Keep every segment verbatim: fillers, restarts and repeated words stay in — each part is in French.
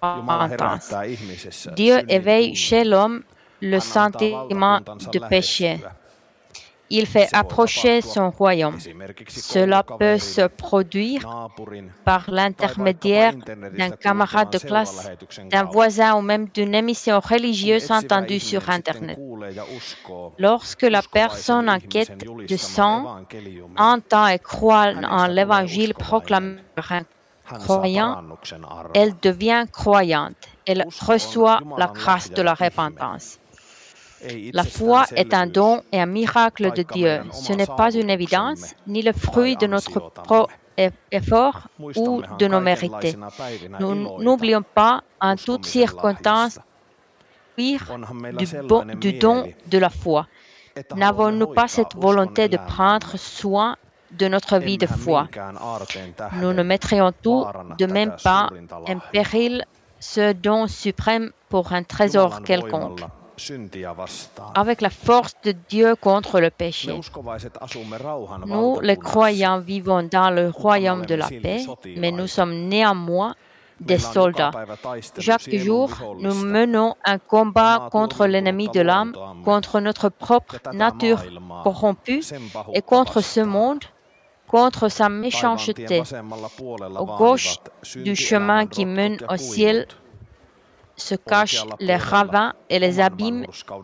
repentance. Dieu éveille chez l'homme le sentiment de péché. Il fait approcher son royaume. Cela peut se produire par l'intermédiaire d'un camarade de classe, d'un voisin ou même d'une émission religieuse entendue sur Internet. Lorsque la personne en quête de sang entend et croit en l'évangile proclamé par un croyant, elle devient croyante. Elle reçoit la grâce de la repentance. La foi est un don et un miracle de Dieu. Ce n'est pas une évidence, ni le fruit de notre propre effort ou de nos mérites. Nous n'oublions pas, en toutes circonstances, du, bon, du don de la foi. N'avons-nous pas cette volonté de prendre soin de notre vie de foi? Nous ne mettrions tout de même pas en péril ce don suprême pour un trésor quelconque. Avec la force de Dieu contre le péché. Nous, les croyants, vivons dans le royaume de la paix, mais nous sommes néanmoins des soldats. Chaque jour, nous menons un combat contre l'ennemi de l'âme, contre notre propre nature corrompue et contre ce monde, contre sa méchanceté. À gauche du chemin qui mène au ciel, se cachent les ravins et les abîmes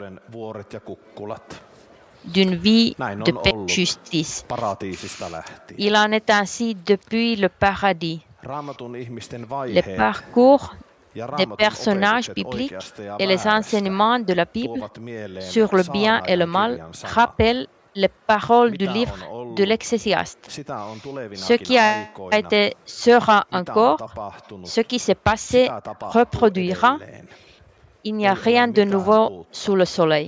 d'une vie de paix et justice. Il en est ainsi depuis le paradis. Les parcours des personnages bibliques et les enseignements de la Bible sur le bien et le mal rappellent les paroles du livre de l'Ecclésiaste. Ce qui a été sera encore, ce qui s'est passé reproduira. Il n'y a rien de nouveau sous le soleil.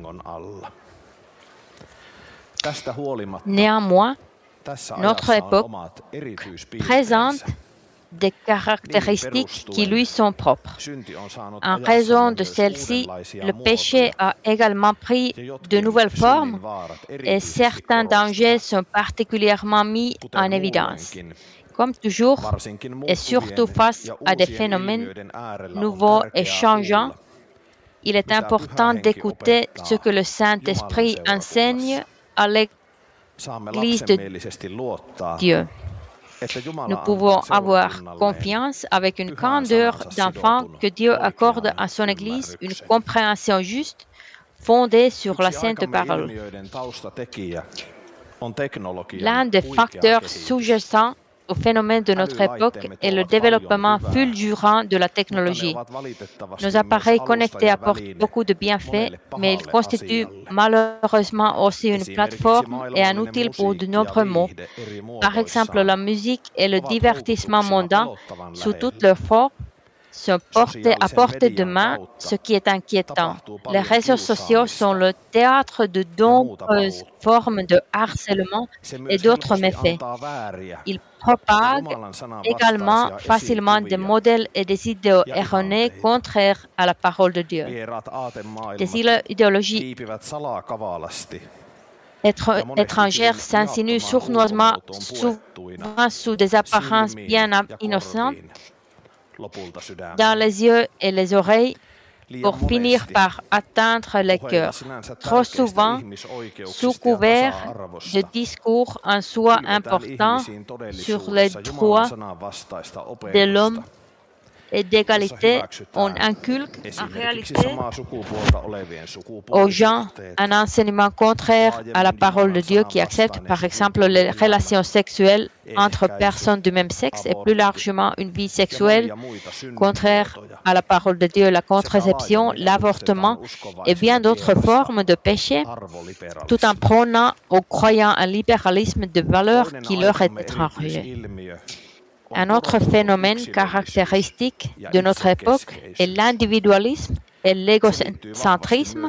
Néanmoins, notre époque présente des caractéristiques qui lui sont propres. En raison de celles-ci, le péché a également pris de nouvelles formes et certains dangers sont particulièrement mis en évidence. Comme toujours, et surtout face à des phénomènes nouveaux et changeants, il est important d'écouter ce que le Saint-Esprit enseigne à l'Église de Dieu. Nous pouvons avoir confiance avec une candeur d'enfant que Dieu accorde à son Église une compréhension juste fondée sur la Sainte Parole. L'un des facteurs sous-jacents au phénomène de notre époque est le développement fulgurant de la technologie. Nos appareils connectés apportent beaucoup de bienfaits, mais ils constituent malheureusement aussi une plateforme et un outil pour de nombreux maux. Par exemple, la musique et le divertissement mondain, sous toutes leurs formes, sont portés à portée de main, ce qui est inquiétant. Les réseaux sociaux sont le théâtre de nombreuses formes de harcèlement et d'autres méfaits. Ils propagent également facilement des modèles et des idéaux erronés contraires à la parole de Dieu. Des idéologies étrangères s'insinuent sournoisement, souvent sous des apparences bien innocentes, dans les yeux et les oreilles, pour finir par atteindre les cœurs. Trop souvent, sous couvert de discours en soi importants sur les droits de l'homme et d'égalité, on inculque en réalité aux gens un enseignement contraire à la parole de Dieu qui accepte par exemple les relations sexuelles entre personnes du même sexe et plus largement une vie sexuelle contraire à la parole de Dieu, la contraception, l'avortement et bien d'autres formes de péché, tout en prônant aux croyants un libéralisme de valeurs qui leur est étranger. Un autre phénomène caractéristique de notre époque est l'individualisme et l'égocentrisme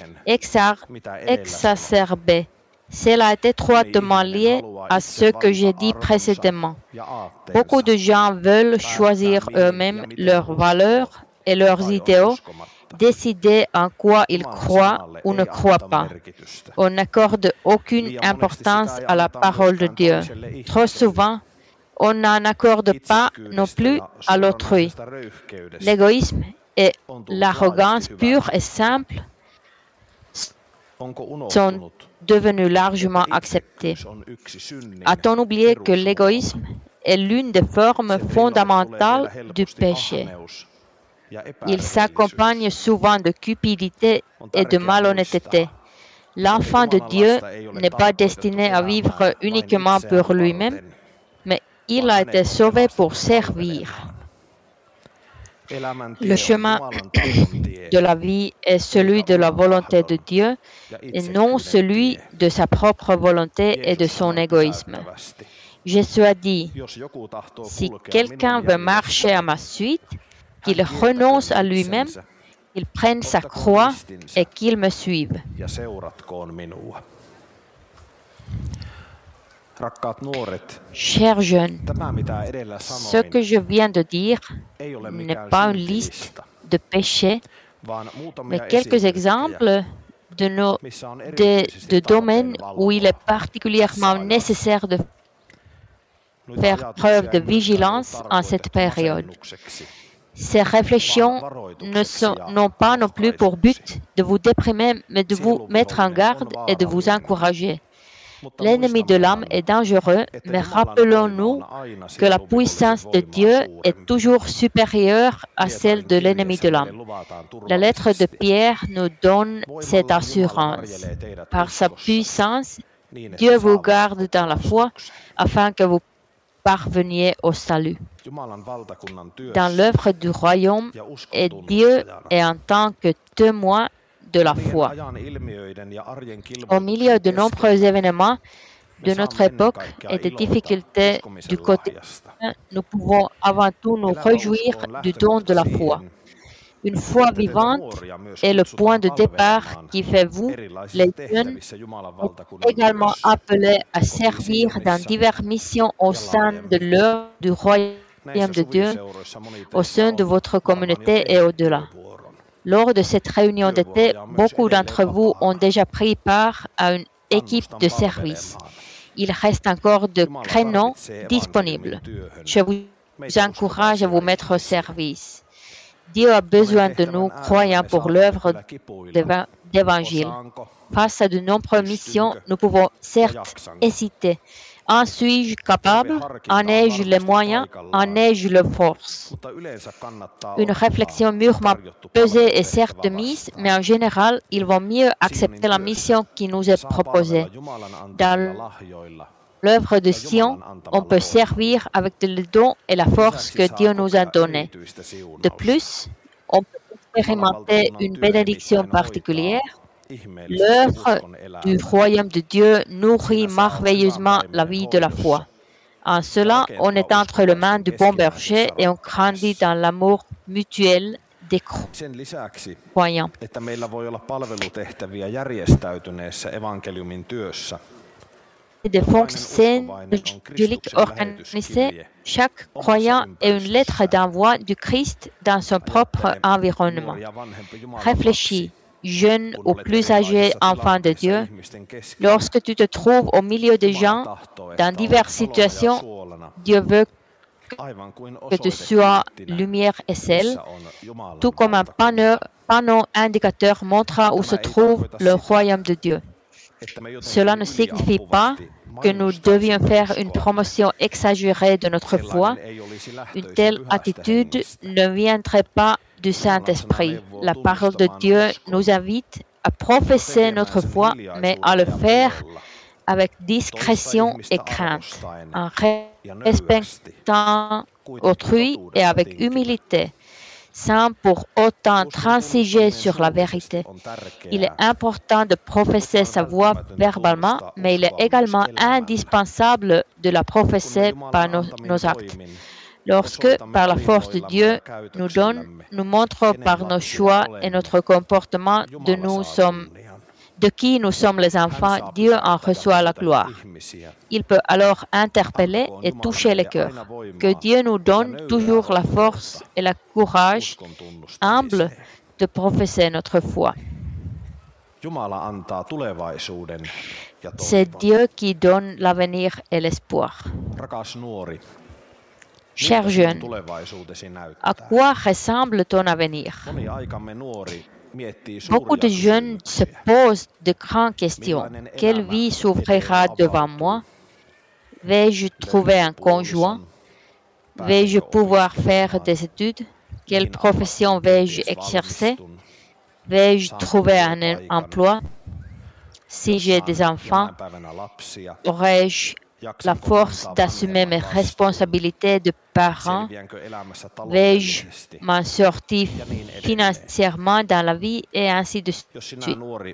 exacerbé. Cela est étroitement lié à ce que j'ai dit précédemment. Beaucoup de gens veulent choisir eux-mêmes leurs valeurs et leurs idéaux, décider en quoi ils croient ou ne croient pas. On n'accorde aucune importance à la parole de Dieu. Trop souvent, On n'en accorde pas non plus à l'autrui. L'égoïsme et l'arrogance pure et simple sont devenus largement acceptés. A-t-on oublié que l'égoïsme est l'une des formes fondamentales du péché? Il s'accompagne souvent de cupidité et de malhonnêteté. L'enfant de Dieu n'est pas destiné à vivre uniquement pour lui-même, mais il a été sauvé pour servir. Le chemin de la vie est celui de la volonté de Dieu et non celui de sa propre volonté et de son égoïsme. Jésus a dit, « Si quelqu'un veut marcher à ma suite, qu'il renonce à lui-même, qu'il prenne sa croix et qu'il me suive. » Chers jeunes, ce que je viens de dire n'est pas une liste de péchés, mais quelques exemples de, nos, de, de domaines où il est particulièrement nécessaire de faire preuve de vigilance en cette période. Ces réflexions ne sont, n'ont pas non plus pour but de vous déprimer, mais de vous mettre en garde et de vous encourager. L'ennemi de l'âme est dangereux, mais rappelons-nous que la puissance de Dieu est toujours supérieure à celle de l'ennemi de l'âme. La lettre de Pierre nous donne cette assurance. Par sa puissance, Dieu vous garde dans la foi afin que vous parveniez au salut. Dans l'œuvre du royaume, et Dieu est en tant que témoin de la foi. Au milieu de nombreux événements de notre époque et des difficultés du quotidien, nous pouvons avant tout nous réjouir du don de la foi. Une foi vivante est le point de départ qui fait vous, les jeunes, également appelés à servir dans diverses missions au sein de l'œuvre du royaume de Dieu, au sein de votre communauté et au-delà. Lors de cette réunion d'été, beaucoup d'entre vous ont déjà pris part à une équipe de service. Il reste encore de créneaux disponibles. Je vous encourage à vous mettre au service. Dieu a besoin de nous, croyants, pour l'œuvre d'Évangile. Face à de nombreuses missions, nous pouvons certes hésiter. En suis-je capable? En ai-je les moyens? En ai-je la force? Une réflexion mûrement pesée est certes mise, mais en général, il vaut mieux accepter la mission qui nous est proposée. Dans l'œuvre de Sion, on peut servir avec le don et la force que Dieu nous a donnés. De plus, on peut expérimenter une bénédiction particulière. L'œuvre du royaume de Dieu nourrit merveilleusement la vie de la foi. En cela, on est entre les mains du bon berger et on grandit dans l'amour mutuel des croyants. Des fonctions évangéliques organisées, chaque croyant est une lettre d'envoi du Christ dans son propre environnement. Réfléchis. Jeune ou plus âgé enfant de Dieu, lorsque tu te trouves au milieu des gens, dans diverses situations, Dieu veut que tu sois lumière et sel, tout comme un panneau, panneau indicateur montrera où se trouve le royaume de Dieu. Cela ne signifie pas que nous devions faire une promotion exagérée de notre foi. Une telle attitude ne viendrait pas du Saint-Esprit. La parole de Dieu nous invite à professer notre foi, mais à le faire avec discrétion et crainte, en respectant autrui et avec humilité, sans pour autant transiger sur la vérité. Il est important de professer sa foi verbalement, mais il est également indispensable de la professer par nos, nos actes. Lorsque, par la force de Dieu, nous donne, nous montre par nos choix et notre comportement de, nous sommes, de qui nous sommes les enfants, Dieu en reçoit la gloire. Il peut alors interpeller et toucher les cœurs. Que Dieu nous donne toujours la force et le courage humble de professer notre foi. C'est Dieu qui donne l'avenir et l'espoir. Cher jeune, à quoi ressemble ton avenir? Beaucoup de jeunes se posent de grandes questions. Quelle vie s'ouvrira devant moi? Vais-je trouver un conjoint? Vais-je pouvoir faire des études? Quelle profession vais-je exercer? Vais-je trouver un emploi? Si j'ai des enfants, aurai-je la force d'assumer mes responsabilités de parent? Vais-je m'en sortir financièrement dans la vie et ainsi de suite?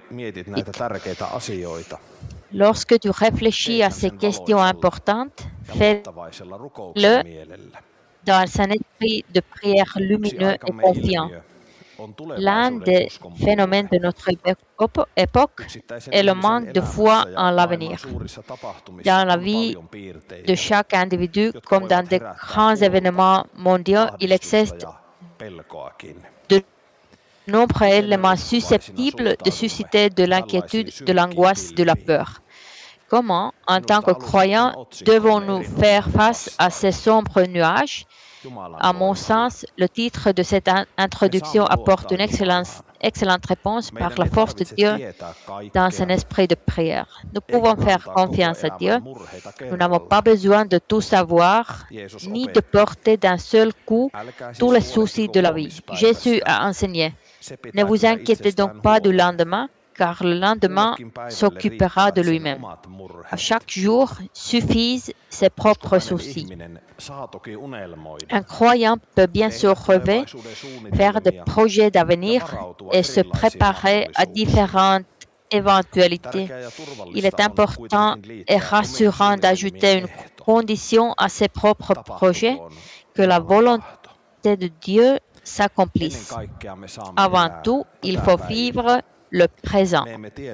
Lorsque tu réfléchis à ces questions importantes, fais-le dans un esprit de prière lumineux et confiant. L'un des phénomènes de notre époque est le manque de foi en l'avenir. Dans la vie de chaque individu, comme dans de grands événements mondiaux, il existe de nombreux éléments susceptibles de susciter de l'inquiétude, de l'angoisse, de la peur. Comment, en tant que croyants, devons-nous faire face à ces sombres nuages? À mon sens, le titre de cette introduction apporte une excellente, excellente réponse par la force de Dieu dans un esprit de prière. Nous pouvons faire confiance à Dieu. Nous n'avons pas besoin de tout savoir, ni de porter d'un seul coup tous les soucis de la vie. Jésus a enseigné: ne vous inquiétez donc pas du lendemain, car le lendemain s'occupera de lui-même. À chaque jour suffisent ses propres soucis. Un croyant peut bien se rêver, faire des projets d'avenir et se préparer à différentes éventualités. Il est important et rassurant d'ajouter une condition à ses propres projets, que la volonté de Dieu s'accomplisse. Avant tout, il faut vivre le présent.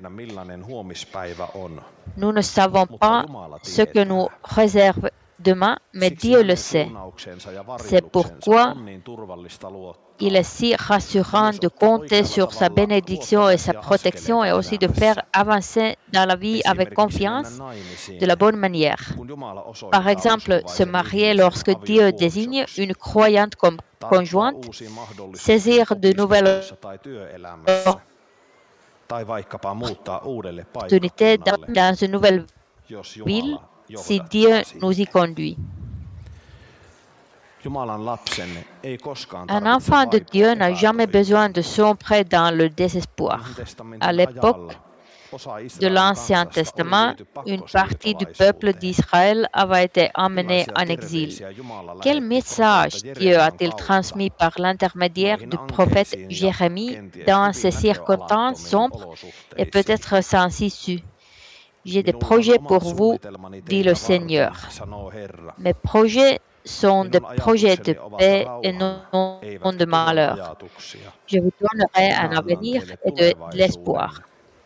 Nous ne savons pas ce que nous réserve demain, mais Dieu le sait. C'est pourquoi il est si rassurant de compter sur sa bénédiction et sa protection et aussi de faire avancer dans la vie avec confiance de la bonne manière. Par exemple, se marier lorsque Dieu désigne une croyante comme conjointe, saisir de nouvelles opportunités dans, dans une nouvelle ville si Dieu nous y conduit. Un enfant de Dieu n'a jamais besoin de sombrer dans le désespoir. À l'époque de l'Ancien Testament, une partie du peuple d'Israël avait été emmenée en exil. Quel message Dieu a-t-il transmis par l'intermédiaire du prophète Jérémie dans ces circonstances sombres et peut-être sans issue? J'ai des projets pour vous, dit le Seigneur. Mes projets sont des projets de paix et non de malheur. Je vous donnerai un avenir et de l'espoir.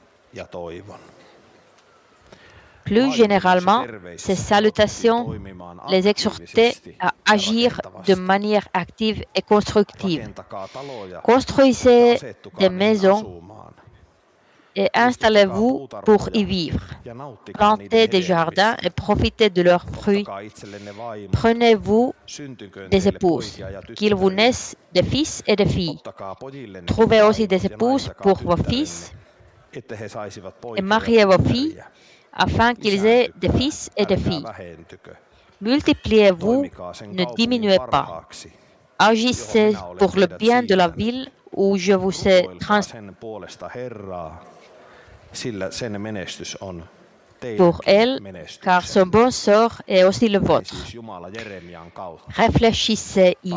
Plus généralement, ces salutations les exhortaient à agir de manière active et constructive. Construisez des maisons et installez-vous pour y vivre. Plantez des jardins et profitez de leurs fruits. Prenez-vous des épouses, qu'il vous naisse des fils et des filles. Trouvez aussi des épouses pour vos fils et mariez vos filles afin qu'ils aient des fils et des filles. Multipliez-vous, ne diminuez pas. Agissez pour le bien de la ville où je vous ai transmis. Pour elle, car son bon sort est aussi le vôtre. Réfléchissez-y.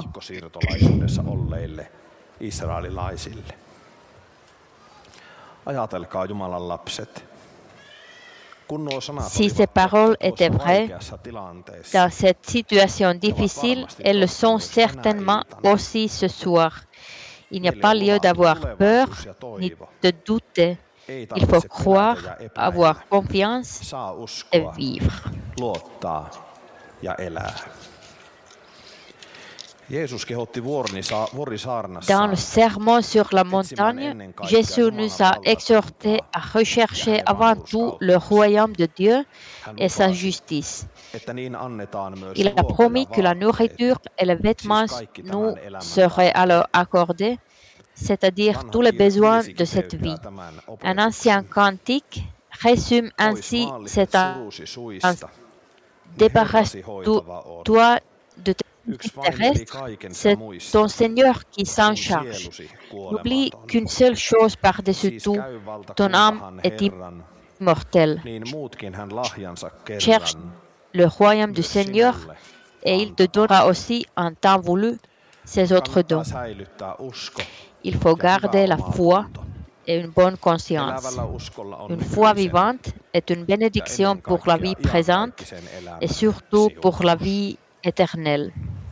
Si ces paroles étaient vraies, dans cette situation difficile, elles le sont certainement aussi ce soir. Il n'y a pas lieu d'avoir peur ni de douter. Il faut croire, avoir confiance et vivre. Dans le sermon sur la montagne, Jésus nous a exhortés à rechercher avant tout le royaume de Dieu et sa justice. Il a promis que la nourriture et les vêtements nous seraient alors accordés, c'est-à-dire tous les besoins de cette vie. Un ancien cantique résume ainsi cet ansatz. Débarrasse-toi de tes terrestres, c'est ton Seigneur qui s'en charge. N'oublie qu'une seule chose par-dessus tout, ton âme est immortelle. Cherche le royaume du Seigneur et il te donnera aussi en temps voulu ses autres dons. Il faut garder la foi et une bonne conscience. Une foi vivante est une bénédiction pour la vie présente et surtout pour la vie éternelle.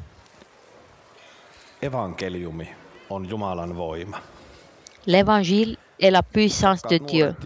L'évangile est la puissance de Dieu.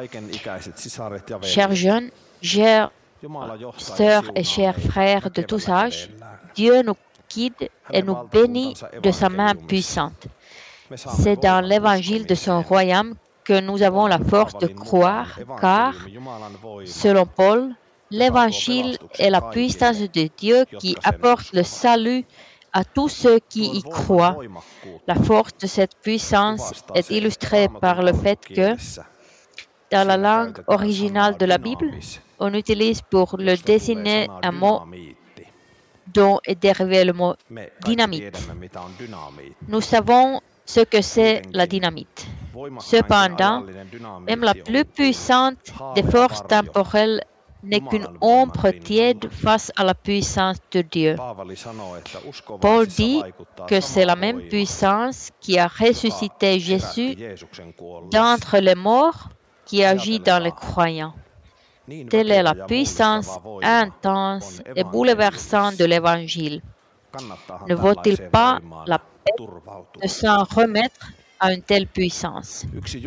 Chers jeunes, chers sœurs et chers frères de tous âges, Dieu nous guide et nous bénit de sa main puissante. C'est dans l'évangile de son royaume que nous avons la force de croire, car, selon Paul, l'évangile est la puissance de Dieu qui apporte le salut à tous ceux qui y croient. La force de cette puissance est illustrée par le fait que, dans la langue originale de la Bible, on utilise pour le désigner un mot dont est dérivé le mot dynamite. Nous savons ce que c'est la dynamite. Cependant, même la plus puissante des forces temporelles n'est qu'une ombre tiède face à la puissance de Dieu. Paul dit que c'est la même puissance qui a ressuscité Jésus d'entre les morts qui agit dans les croyants. Telle est la puissance intense et bouleversante de l'Évangile. Ne vaut-il pas la peine de s'en remettre à une telle puissance?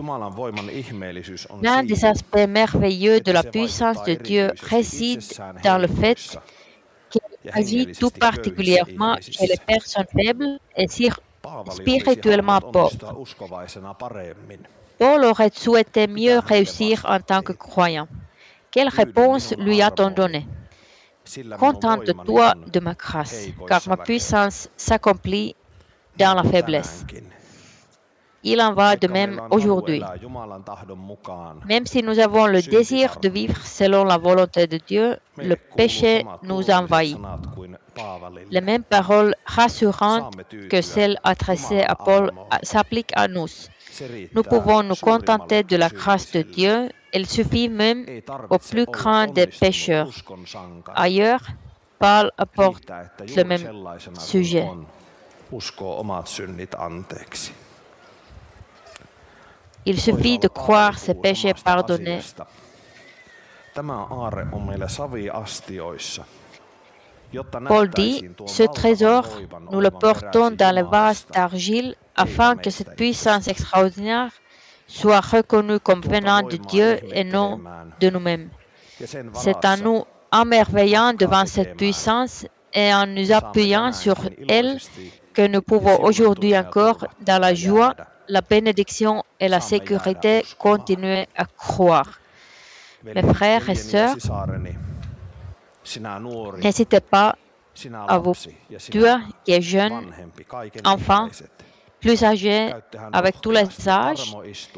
L'un des aspects merveilleux de la puissance de Dieu réside dans le fait qu'elle agit tout particulièrement chez les personnes faibles et spirituellement pauvres. Paul aurait souhaité mieux réussir en tant que croyant. Quelle réponse lui a-t-on donné? Contente-toi de ma grâce, car ma puissance s'accomplit dans la faiblesse. Il en va de même aujourd'hui. Même si nous avons le désir de vivre selon la volonté de Dieu, le péché nous envahit. Les mêmes paroles rassurantes que celles adressées à Paul s'appliquent à nous. Nous pouvons nous contenter de la grâce de Dieu. Il suffit même aux plus grands des pécheurs. Ailleurs, Paul apporte le même sujet. Il suffit de croire ses péchés pardonnés. Paul dit, ce trésor, nous le portons dans les vases d'argile afin que cette puissance extraordinaire soit reconnue comme venant de Dieu et non de nous-mêmes. C'est en nous émerveillant devant cette puissance et en nous appuyant sur elle que nous pouvons aujourd'hui encore, dans la joie, la bénédiction et la sécurité, continuer à croire. Mes frères et sœurs, n'hésitez pas à vous, toi qui es jeune, enfant, plus âgé, avec tous les âges,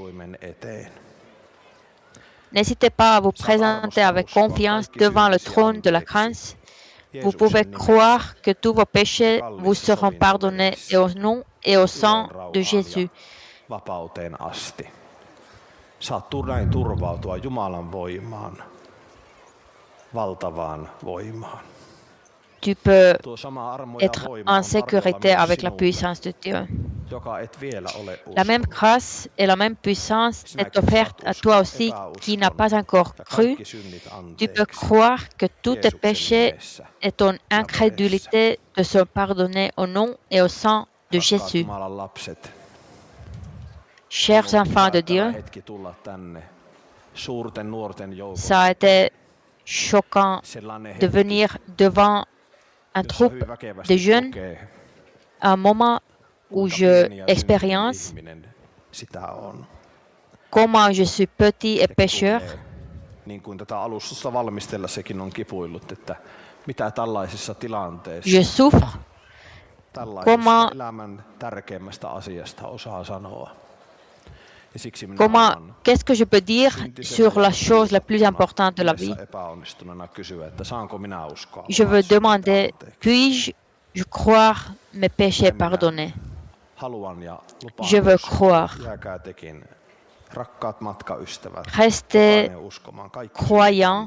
n'hésitez pas à vous présenter avec confiance devant le trône de la grâce. Vous pouvez croire que tous vos péchés vous seront pardonnés et au nom et au sang de Jésus. Tu peux être en sécurité avec la puissance de Dieu. La même grâce et la même puissance est offerte à toi aussi qui n'as pas encore cru. Tu peux croire que tous tes péchés et ton incrédulité te sont pardonnés au nom et au sang de Jésus. Chers enfants de Dieu, ça a été choquant de venir devant un groupe de jeunes un moment où je expérience comment je suis petit et pécheur. Je souffre. Comment, comment, qu'est-ce que je peux dire sur la chose la plus importante de la vie? Je veux demander, puis-je je croire mes péchés pardonnés? Je veux croire. Restez croyants.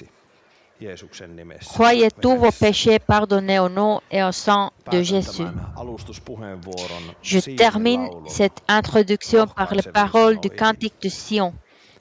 Croyez tous vos péchés pardonnés au nom et au sang de Jésus. Je termine cette introduction par les paroles du Cantique de Sion.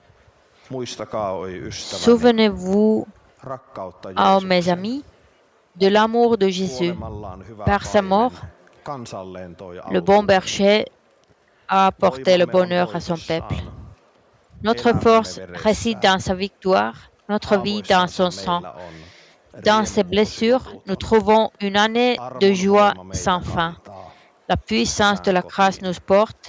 Souvenez-vous, oh mes amis, de l'amour de Jésus. Par sa mort, le bon berger a apporté le bonheur à son peuple. Notre force réside dans sa victoire, notre vie dans son sang. Dans ses blessures, nous trouvons une année de joie sans fin. La puissance de la grâce nous porte